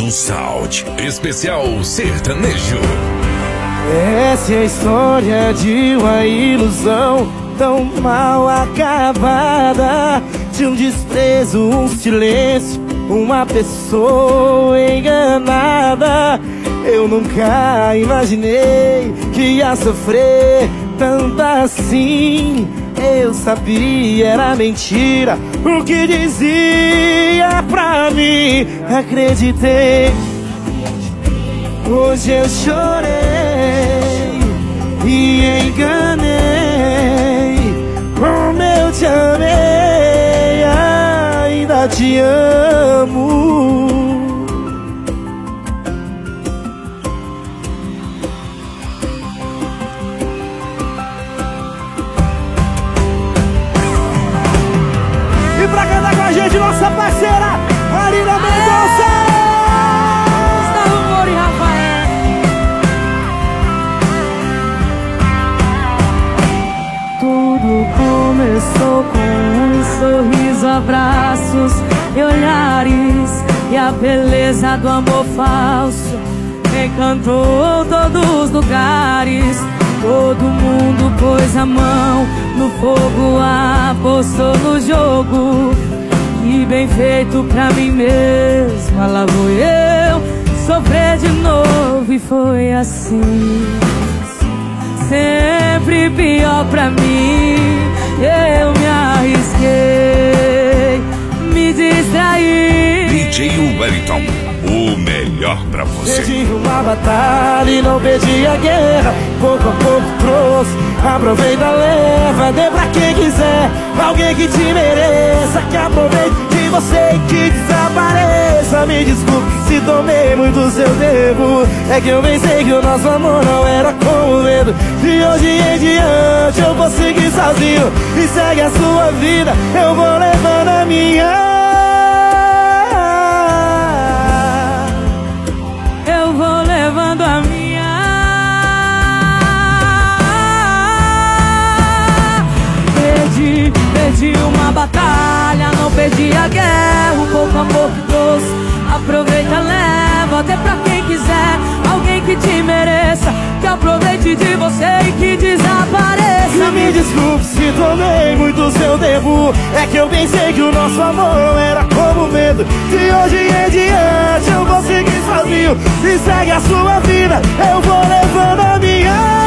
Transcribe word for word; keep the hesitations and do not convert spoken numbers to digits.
Sound, especial sertanejo. Essa é a história de uma ilusão tão mal acabada, de um desprezo, um silêncio, uma pessoa enganada. Eu nunca imaginei que ia sofrer tanto assim. Eu sabia, era mentira o que dizia pra mim. Acreditei, hoje eu chorei e enganei. Como eu te amei, ainda te amo. E pra cantar com a gente, nossa parceira Marina Mendonça. Gustavo e Rafael. Tudo começou com um sorriso, abraços e olhares, e a beleza do amor falso encantou todos os lugares. Todo mundo pôs a mão no fogo, apostou no jogo. E bem feito pra mim mesma, lá vou eu sofrer de novo. E foi assim, sempre pior pra mim. Eu me arrisquei, me distraí. D J Wellington, o melhor pra você. Perdi uma batalha e não perdi a guerra. Pouco a pouco trouxe, aproveita, leva. Dê pra quem quiser, alguém que te mereça, que aproveite de você e que desapareça. Me desculpe se tomei muito seu tempo. É que eu pensei que o nosso amor não era como medo. De hoje em diante eu vou seguir sozinho. E segue a sua vida, eu vou levando a minha. Eu vou levando a minha. Perdi, perdi uma batalha, não perdi a guerra. O pouco amor que trouxe, aproveita, leva. Até pra quem quiser, alguém que te mereça, que aproveite de você e que desapareça. E me desculpe se tomei muito seu tempo. É que eu pensei que o nosso amor não era como medo. De hoje em diante eu vou seguir sozinho. E segue a sua vida, eu vou levando a minha.